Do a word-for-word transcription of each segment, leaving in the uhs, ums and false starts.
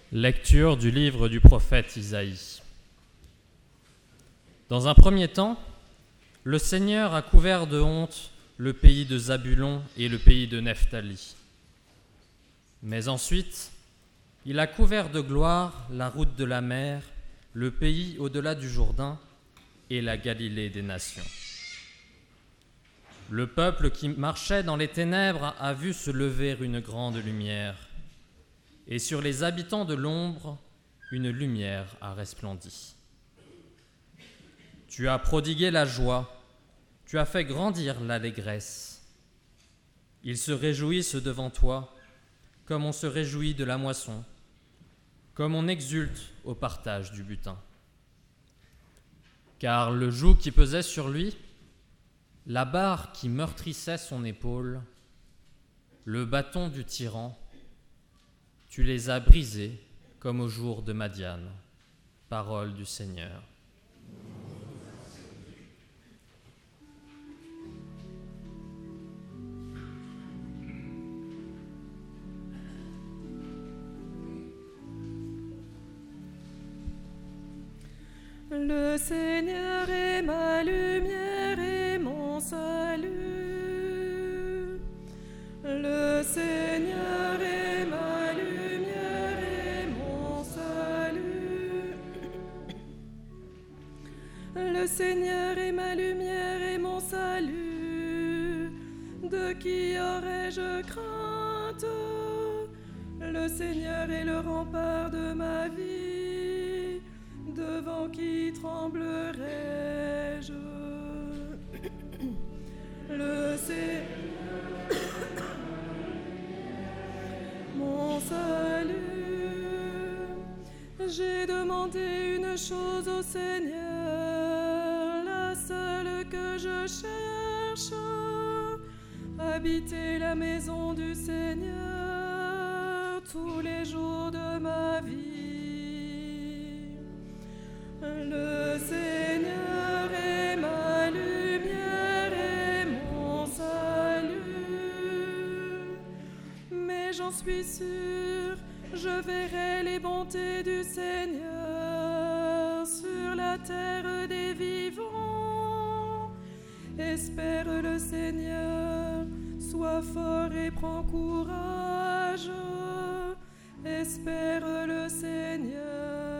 Lecture du livre du prophète Isaïe. Dans un premier temps, le Seigneur a couvert de honte le pays de Zabulon et le pays de Nephtali. Mais ensuite, il a couvert de gloire la route de la mer, le pays au-delà du Jourdain et la Galilée des nations. Le peuple qui marchait dans les ténèbres a vu se lever une grande lumière, et sur les habitants de l'ombre, une lumière a resplendi. Tu as prodigué la joie, tu as fait grandir l'allégresse. Ils se réjouissent devant toi, comme on se réjouit de la moisson, comme on exulte au partage du butin. Car le joug qui pesait sur lui, la barre qui meurtrissait son épaule, le bâton du tyran, tu les as brisés comme au jour de Madian. Parole du Seigneur. Le Seigneur est ma lumière et mon salut. Le Seigneur est ma lumière et mon salut. Le Seigneur est ma lumière et mon salut. De qui aurais-je crainte? Le Seigneur est le rempart de ma vie. Devant qui tremblerai-je? Le Seigneur, mon salut. J'ai demandé une chose au Seigneur, la seule que je cherche, habiter la maison du Seigneur tous les jours de ma vie. Le Seigneur est ma lumière et mon salut. Mais j'en suis sûre, je verrai les bontés du Seigneur sur la terre des vivants. Espère le Seigneur, sois fort et prends courage. Espère le Seigneur.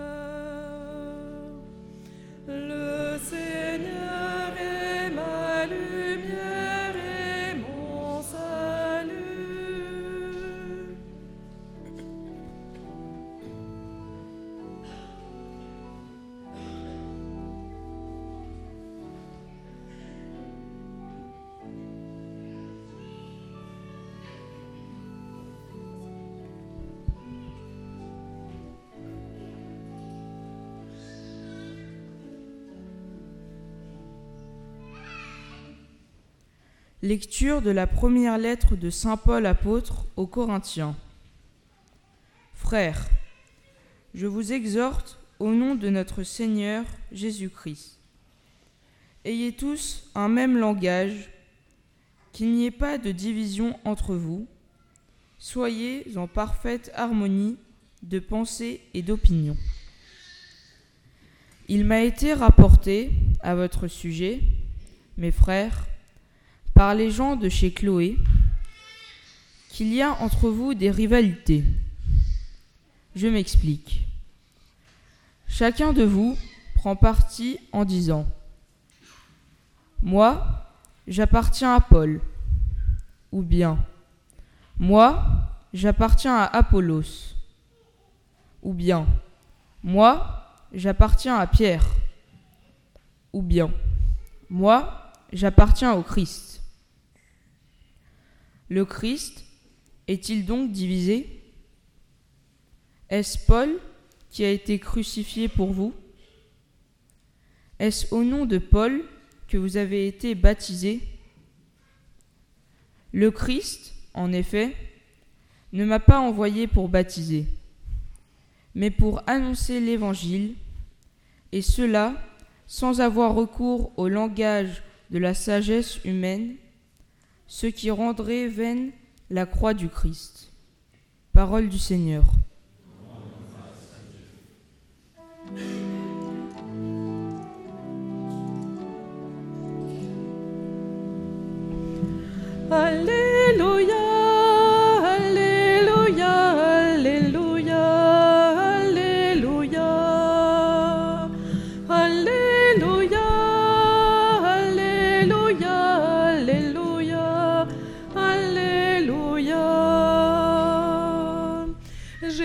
Le Seigneur est ma lumière et mon salut. Lecture de la première lettre de saint Paul apôtre aux Corinthiens. Frères, je vous exhorte au nom de notre Seigneur Jésus-Christ. Ayez tous un même langage, qu'il n'y ait pas de division entre vous. Soyez en parfaite harmonie de pensée et d'opinion. Il m'a été rapporté à votre sujet, mes frères, par les gens de chez Chloé, qu'il y a entre vous des rivalités. Je m'explique. Chacun de vous prend parti en disant « Moi, j'appartiens à Paul » ou bien « Moi, j'appartiens à Apollos » ou bien « Moi, j'appartiens à Pierre » ou bien « Moi, j'appartiens au Christ ». Le Christ est-il donc divisé? Est-ce Paul qui a été crucifié pour vous? Est-ce au nom de Paul que vous avez été baptisés? Le Christ, en effet, ne m'a pas envoyé pour baptiser, mais pour annoncer l'Évangile, et cela sans avoir recours au langage de la sagesse humaine, ce qui rendrait vaine la croix du Christ. Parole du Seigneur.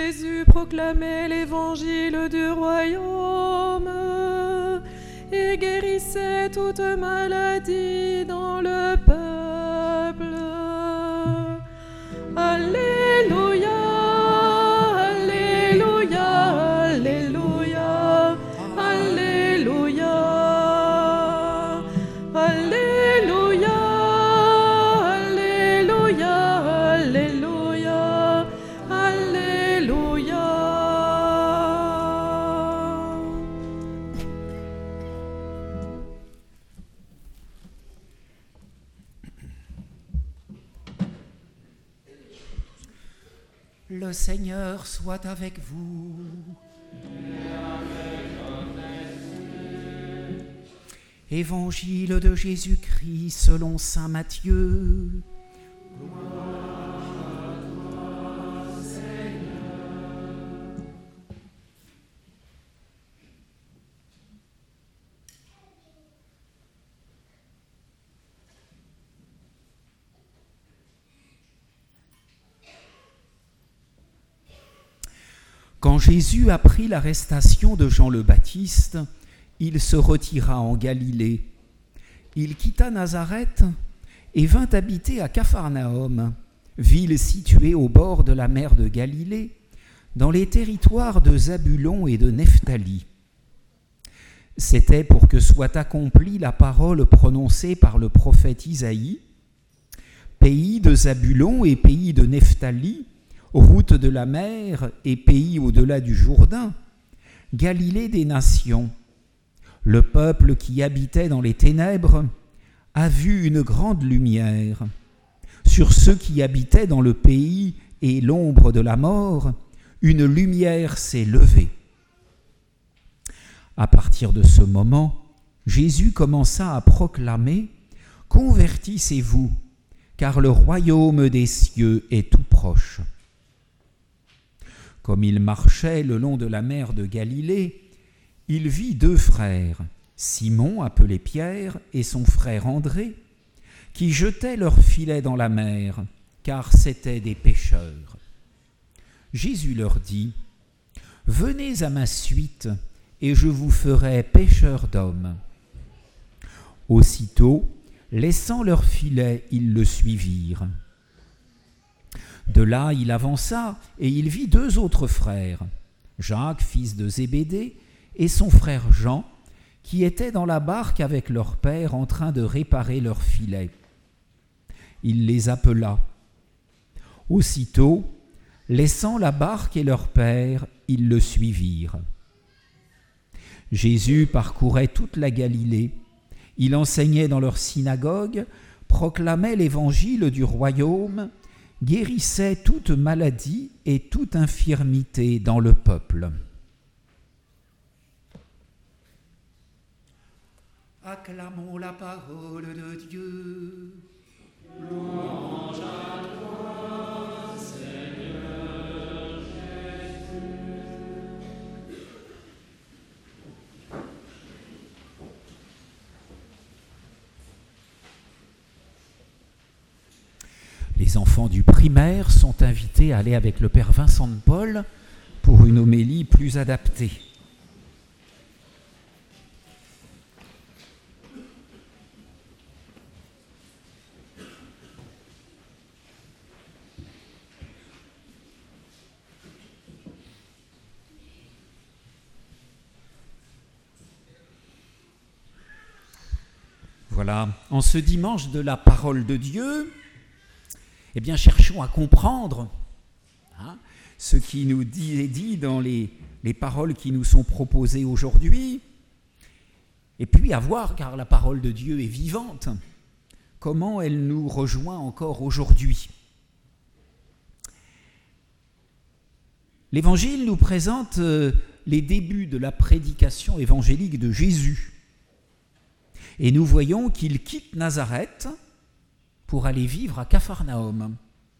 Jésus proclamait l'évangile du royaume et guérissait toute maladie dans le peuple. Alléluia, Alléluia, Alléluia, Alléluia, Alléluia, Alléluia, Alléluia, Alléluia. Le Seigneur soit avec vous. Évangile de Jésus-Christ selon saint Matthieu. Quand Jésus apprit l'arrestation de Jean le Baptiste, il se retira en Galilée. Il quitta Nazareth et vint habiter à Capharnaüm, ville située au bord de la mer de Galilée, dans les territoires de Zabulon et de Nephtali. C'était pour que soit accomplie la parole prononcée par le prophète Isaïe. Pays de Zabulon et pays de Nephtali, route de la mer et pays au-delà du Jourdain, Galilée des nations. Le peuple qui habitait dans les ténèbres a vu une grande lumière. Sur ceux qui habitaient dans le pays et l'ombre de la mort, une lumière s'est levée. À partir de ce moment, Jésus commença à proclamer « Convertissez-vous, car le royaume des cieux est tout proche ». Comme il marchait le long de la mer de Galilée, il vit deux frères, Simon, appelé Pierre, et son frère André, qui jetaient leurs filets dans la mer, car c'étaient des pêcheurs. Jésus leur dit, « Venez à ma suite, et je vous ferai pêcheurs d'hommes. » Aussitôt, laissant leurs filets, ils le suivirent. De là, il avança et il vit deux autres frères, Jacques, fils de Zébédée, et son frère Jean, qui étaient dans la barque avec leur père en train de réparer leurs filets. Il les appela. Aussitôt, laissant la barque et leur père, ils le suivirent. Jésus parcourait toute la Galilée. Il enseignait dans leur synagogue, proclamait l'évangile du royaume, guérissait toute maladie et toute infirmité dans le peuple. Acclamons la parole de Dieu. Louange à toi, Seigneur Jésus. Les enfants du primaire sont invités à aller avec le père Vincent de Paul pour une homélie plus adaptée. Voilà, en ce dimanche de la parole de Dieu, eh bien, cherchons à comprendre hein, ce qui nous dit, est dit dans les, les paroles qui nous sont proposées aujourd'hui, et puis à voir, car la parole de Dieu est vivante, comment elle nous rejoint encore aujourd'hui. L'Évangile nous présente les débuts de la prédication évangélique de Jésus. Et nous voyons qu'il quitte Nazareth pour aller vivre à Capharnaüm.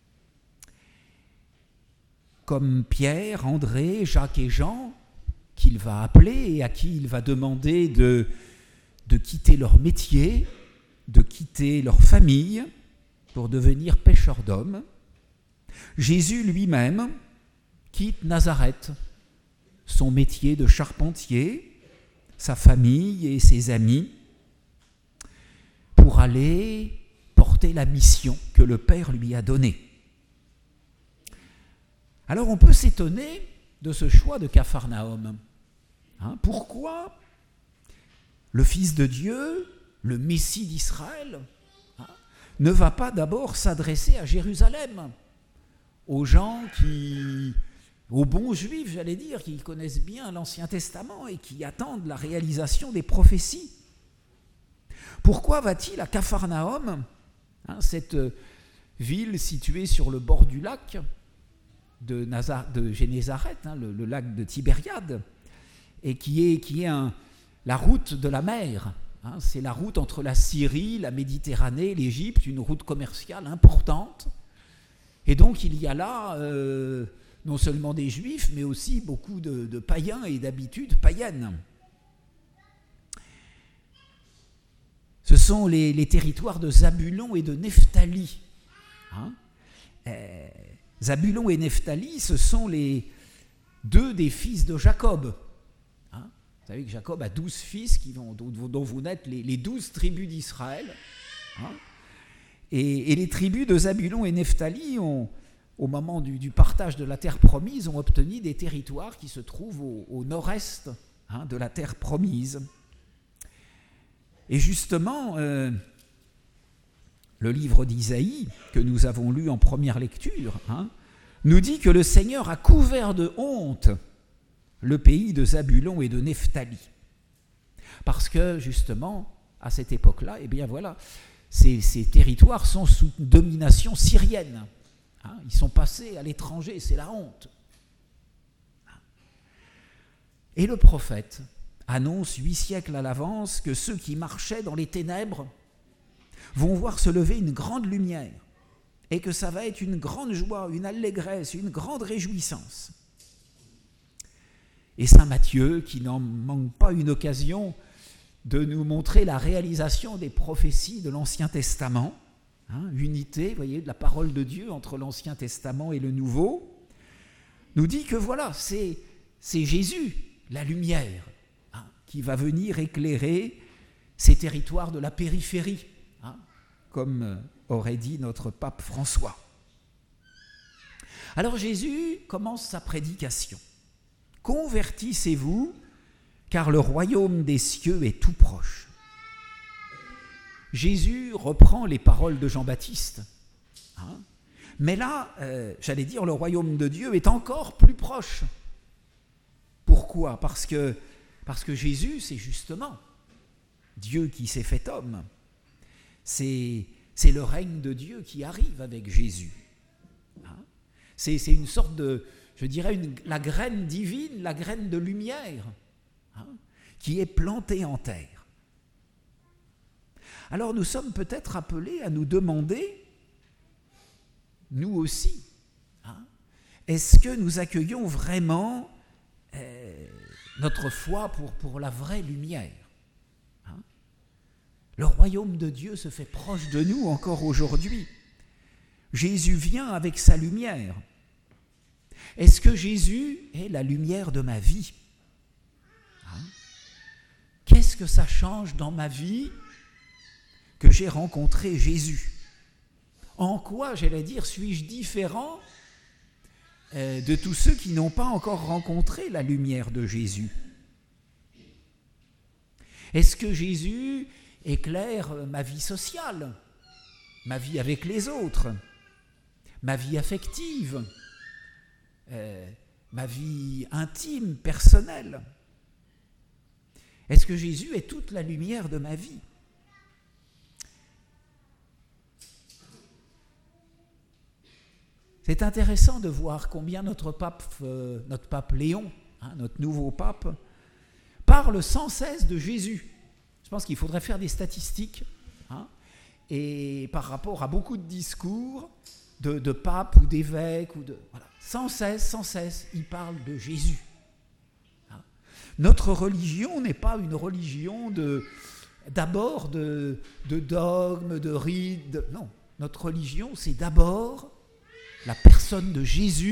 Comme Pierre, André, Jacques et Jean, qu'il va appeler et à qui il va demander de, de quitter leur métier, de quitter leur famille pour devenir pêcheurs d'hommes, Jésus lui-même quitte Nazareth, son métier de charpentier, sa famille et ses amis, pour aller porter la mission que le Père lui a donnée. Alors on peut s'étonner de ce choix de Capharnaüm. Hein, pourquoi le Fils de Dieu, le Messie d'Israël, hein, ne va pas d'abord s'adresser à Jérusalem, aux gens qui, aux bons juifs, j'allais dire, qui connaissent bien l'Ancien Testament et qui attendent la réalisation des prophéties? Pourquoi va-t-il à Capharnaüm, hein, cette ville située sur le bord du lac de, Nazar, de Génézareth, hein, le, le lac de Tibériade, et qui est, qui est un, la route de la mer, hein, c'est la route entre la Syrie, la Méditerranée, l'Égypte, une route commerciale importante. Et donc il y a là euh, non seulement des juifs, mais aussi beaucoup de, de païens et d'habitudes païennes. Ce sont les, les territoires de Zabulon et de Nephtali. Hein euh, Zabulon et Nephtali, ce sont les deux des fils de Jacob. Hein, vous savez que Jacob a douze fils qui vont, dont, dont vous naissent les, les douze tribus d'Israël. Hein, et, et les tribus de Zabulon et Nephtali, ont, au moment du, du partage de la terre promise, ont obtenu des territoires qui se trouvent au, au nord-est, hein, de la terre promise. Et justement, euh, le livre d'Isaïe, que nous avons lu en première lecture, hein, nous dit que le Seigneur a couvert de honte le pays de Zabulon et de Nephtali. Parce que, justement, à cette époque-là, eh bien voilà, ces, ces territoires sont sous domination syrienne. Hein, ils sont passés à l'étranger, c'est la honte. Et le prophète annonce huit siècles à l'avance que ceux qui marchaient dans les ténèbres vont voir se lever une grande lumière et que ça va être une grande joie, une allégresse, une grande réjouissance. Et saint Matthieu, qui n'en manque pas une occasion de nous montrer la réalisation des prophéties de l'Ancien Testament, hein, unité, vous voyez, de la parole de Dieu entre l'Ancien Testament et le Nouveau, nous dit que voilà, c'est, c'est Jésus, la lumière, qui va venir éclairer ces territoires de la périphérie, hein, comme aurait dit notre pape François. Alors Jésus commence sa prédication. « Convertissez-vous, car le royaume des cieux est tout proche. » Jésus reprend les paroles de Jean-Baptiste. Hein, mais là, euh, j'allais dire, le royaume de Dieu est encore plus proche. Pourquoi ? Parce que Parce que Jésus, c'est justement Dieu qui s'est fait homme. C'est, c'est le règne de Dieu qui arrive avec Jésus. Hein? C'est, c'est une sorte de, je dirais, une, la graine divine, la graine de lumière, hein, qui est plantée en terre. Alors nous sommes peut-être appelés à nous demander, nous aussi, hein, est-ce que nous accueillons vraiment euh, notre foi pour, pour la vraie lumière, hein? Le royaume de Dieu se fait proche de nous encore aujourd'hui. Jésus vient avec sa lumière. Est-ce que Jésus est la lumière de ma vie, hein? Qu'est-ce que ça change dans ma vie que j'ai rencontré Jésus? En quoi, j'allais dire, suis-je différent de tous ceux qui n'ont pas encore rencontré la lumière de Jésus? Est-ce que Jésus éclaire ma vie sociale, ma vie avec les autres, ma vie affective, euh, ma vie intime, personnelle? Est-ce que Jésus est toute la lumière de ma vie? C'est intéressant de voir combien notre pape, euh, notre pape Léon, hein, notre nouveau pape, parle sans cesse de Jésus. Je pense qu'il faudrait faire des statistiques, hein, et par rapport à beaucoup de discours de, de papes ou d'évêques, ou de, voilà, sans cesse, sans cesse, il parle de Jésus. Hein. Notre religion n'est pas une religion de, d'abord de, de dogmes, de rites, de, non. Notre religion, c'est d'abord la personne de Jésus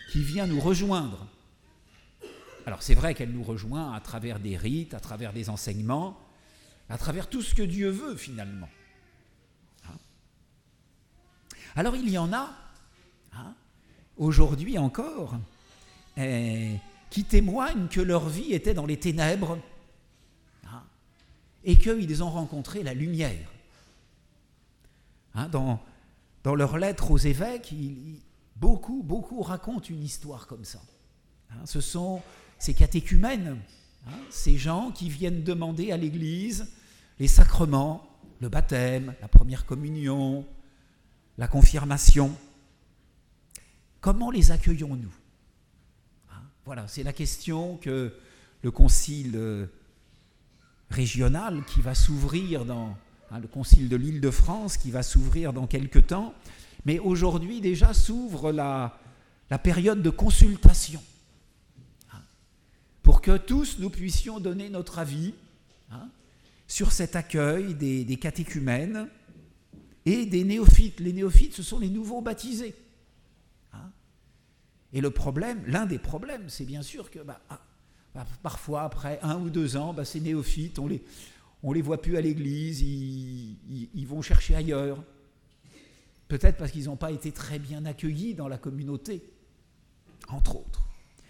qui vient nous rejoindre. Alors c'est vrai qu'elle nous rejoint à travers des rites, à travers des enseignements, à travers tout ce que Dieu veut finalement. Hein? Alors il y en a, hein, aujourd'hui encore, eh, qui témoignent que leur vie était dans les ténèbres, hein, et qu'ils ont rencontré la lumière. Hein, dans, dans leurs lettres aux évêques, ils, beaucoup, beaucoup racontent une histoire comme ça. Hein, ce sont ces catéchumènes, hein, ces gens qui viennent demander à l'Église les sacrements, le baptême, la première communion, la confirmation. Comment les accueillons-nous ? Hein, voilà, c'est la question que le concile régional qui va s'ouvrir dans hein, le concile de l'Île-de-France qui va s'ouvrir dans quelque temps, mais aujourd'hui déjà s'ouvre la, la période de consultation hein, pour que tous nous puissions donner notre avis hein, sur cet accueil des, des catéchumènes et des néophytes. Les néophytes, ce sont les nouveaux baptisés. Hein. Et le problème, l'un des problèmes, c'est bien sûr que bah, bah, parfois, après un ou deux ans, bah, ces néophytes, on les, on les voit plus à l'église, ils, ils, ils vont chercher ailleurs. Peut-être parce qu'ils n'ont pas été très bien accueillis dans la communauté, entre autres.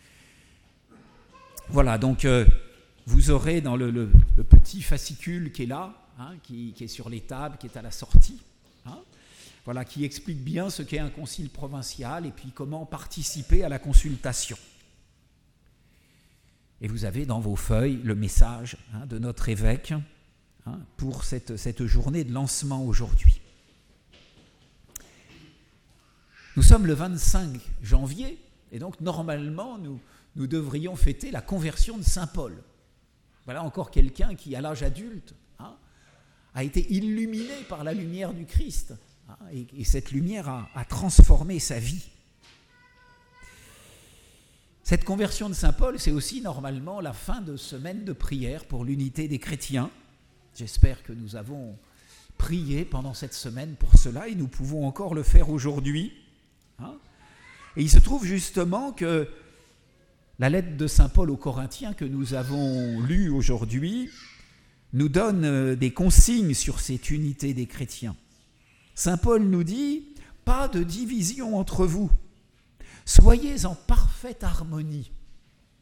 Voilà, donc euh, vous aurez dans le, le, le petit fascicule qui est là, hein, qui, qui est sur les tables, qui est à la sortie, hein, voilà, qui explique bien ce qu'est un concile provincial et puis comment participer à la consultation. Et vous avez dans vos feuilles le message hein, de notre évêque hein, pour cette, cette journée de lancement aujourd'hui. Nous sommes le vingt-cinq janvier et donc normalement nous, nous devrions fêter la conversion de saint Paul. Voilà encore quelqu'un qui à l'âge adulte hein, a été illuminé par la lumière du Christ hein, et, et cette lumière a, a transformé sa vie. Cette conversion de saint Paul, c'est aussi normalement la fin de semaine de prière pour l'unité des chrétiens. J'espère que nous avons prié pendant cette semaine pour cela et nous pouvons encore le faire aujourd'hui. Hein, et il se trouve justement que la lettre de saint Paul aux Corinthiens que nous avons lue aujourd'hui nous donne des consignes sur cette unité des chrétiens. Saint Paul nous dit « Pas de division entre vous, soyez en parfaite harmonie. Hein »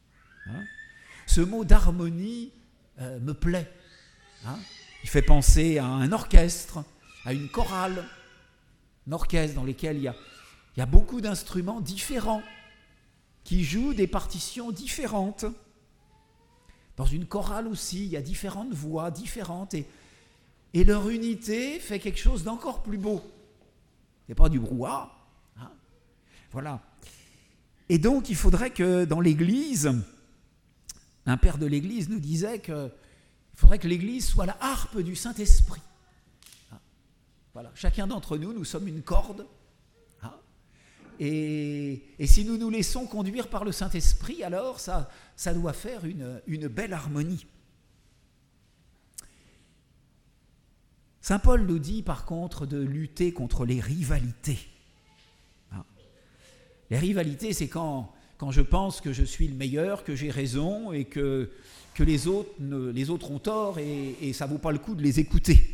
Ce mot d'harmonie euh, me plaît. Hein, il fait penser à un orchestre, à une chorale, un orchestre dans lequel il y a Il y a beaucoup d'instruments différents qui jouent des partitions différentes. Dans une chorale aussi, il y a différentes voix différentes et, et leur unité fait quelque chose d'encore plus beau. Il n'y a pas du brouhaha. Hein, voilà. Et donc, il faudrait que dans l'Église, un père de l'Église nous disait qu'il faudrait que l'Église soit la harpe du Saint-Esprit. Hein, voilà. Chacun d'entre nous, nous sommes une corde. Et, et si nous nous laissons conduire par le Saint-Esprit, alors ça, ça doit faire une, une belle harmonie. Saint Paul nous dit par contre de lutter contre les rivalités. Hein. Les rivalités, c'est quand, quand je pense que je suis le meilleur, que j'ai raison et que, que les, autres ne, les autres ont tort et, et ça ne vaut pas le coup de les écouter.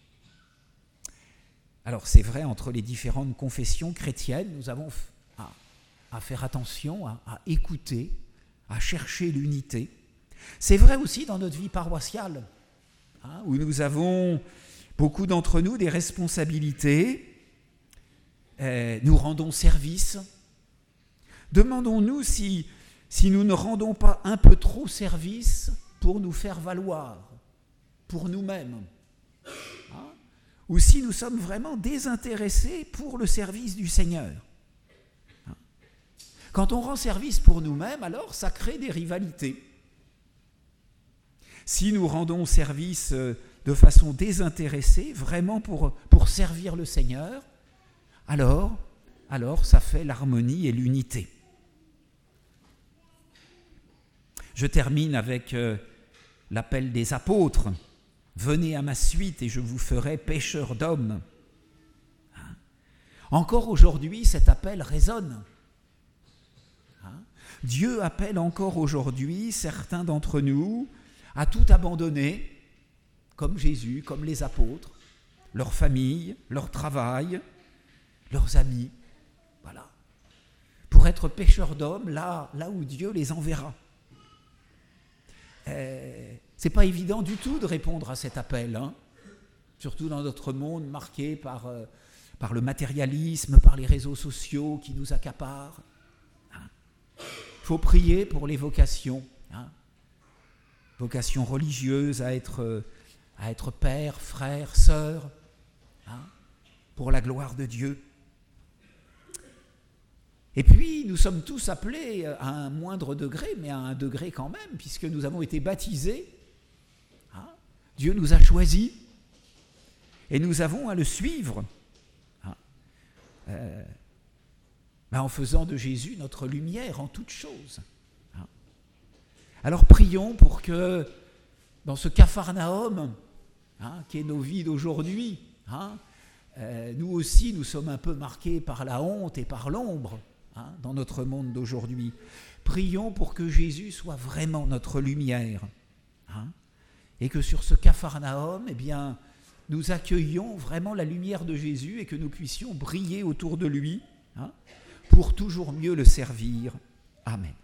Alors c'est vrai, entre les différentes confessions chrétiennes, nous avons à, à faire attention, à, à écouter, à chercher l'unité. C'est vrai aussi dans notre vie paroissiale, hein, où nous avons, beaucoup d'entre nous, des responsabilités. Euh, nous rendons service. Demandons-nous si, si nous ne rendons pas un peu trop service pour nous faire valoir, pour nous-mêmes. Ou si nous sommes vraiment désintéressés pour le service du Seigneur. Quand on rend service pour nous-mêmes, alors ça crée des rivalités. Si nous rendons service de façon désintéressée, vraiment pour, pour servir le Seigneur, alors, alors ça fait l'harmonie et l'unité. Je termine avec euh, l'appel des apôtres. Venez à ma suite et je vous ferai pêcheurs d'hommes. Encore aujourd'hui, cet appel résonne. Hein? Dieu appelle encore aujourd'hui certains d'entre nous à tout abandonner, comme Jésus, comme les apôtres, leur famille, leur travail, leurs amis, voilà, pour être pêcheurs d'hommes là, là où Dieu les enverra. Euh, c'est pas évident du tout de répondre à cet appel, hein, surtout dans notre monde marqué par, euh, par le matérialisme, par les réseaux sociaux qui nous accaparent. Il hein. faut prier pour les vocations, hein, vocations religieuses à être... Euh, à être père, frère, sœur, hein, pour la gloire de Dieu. Et puis, nous sommes tous appelés à un moindre degré, mais à un degré quand même, puisque nous avons été baptisés. Hein, Dieu nous a choisis, et nous avons à le suivre, hein, euh, ben en faisant de Jésus notre lumière en toutes choses. Hein. Alors prions pour que, dans ce Capharnaüm, hein, qui est nos vies d'aujourd'hui, hein, euh, nous aussi nous sommes un peu marqués par la honte et par l'ombre, hein, dans notre monde d'aujourd'hui. Prions pour que Jésus soit vraiment notre lumière, hein, et que sur ce Capharnaüm, eh bien, nous accueillions vraiment la lumière de Jésus et que nous puissions briller autour de lui, hein, pour toujours mieux le servir. Amen.